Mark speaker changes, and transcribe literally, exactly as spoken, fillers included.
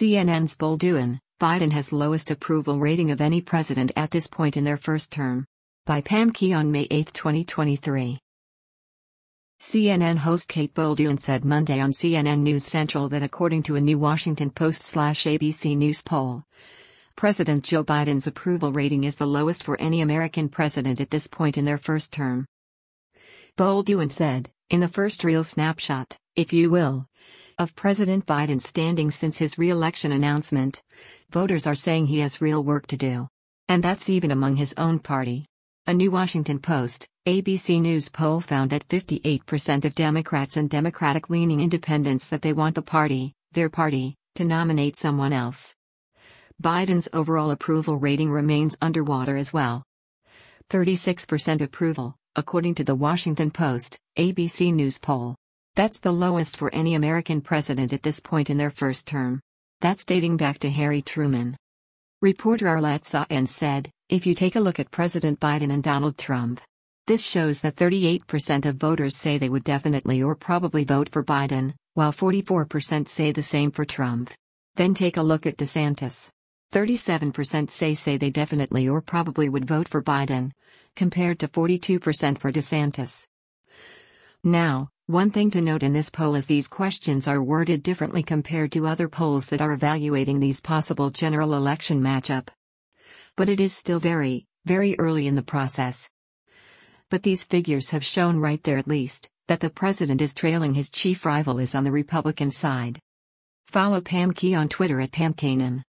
Speaker 1: C N N's Bolduan, Biden has lowest approval rating of any president at this point in their first term. By Pam Key on May eighth, twenty twenty-three. C N N host Kate Bolduan said Monday on C N N News Central that according to a new Washington Post/A B C News poll, President Joe Biden's approval rating is the lowest for any American president at this point in their first term. Bolduan said, in the first real snapshot, if you will, of President Biden's standing since his re-election announcement, voters are saying he has real work to do. And that's even among his own party. A new Washington Post, A B C News poll found that fifty-eight percent of Democrats and Democratic-leaning independents that they want the party, their party, to nominate someone else. Biden's overall approval rating remains underwater as well. thirty-six percent approval, according to the Washington Post, A B C News poll. That's the lowest for any American president at this point in their first term. That's dating back to Harry Truman. Reporter Arlette Saenz said, if you take a look at President Biden and Donald Trump, this shows that thirty-eight percent of voters say they would definitely or probably vote for Biden, while forty-four percent say the same for Trump. Then take a look at DeSantis. thirty-seven percent say say they definitely or probably would vote for Biden, compared to forty-two percent for DeSantis. Now, one thing to note in this poll is these questions are worded differently compared to other polls that are evaluating these possible general election matchup. But it is still very, very early in the process. But these figures have shown right there at least, that the president is trailing his chief rival is on the Republican side. Follow Pam Key on Twitter at Pam Kanan.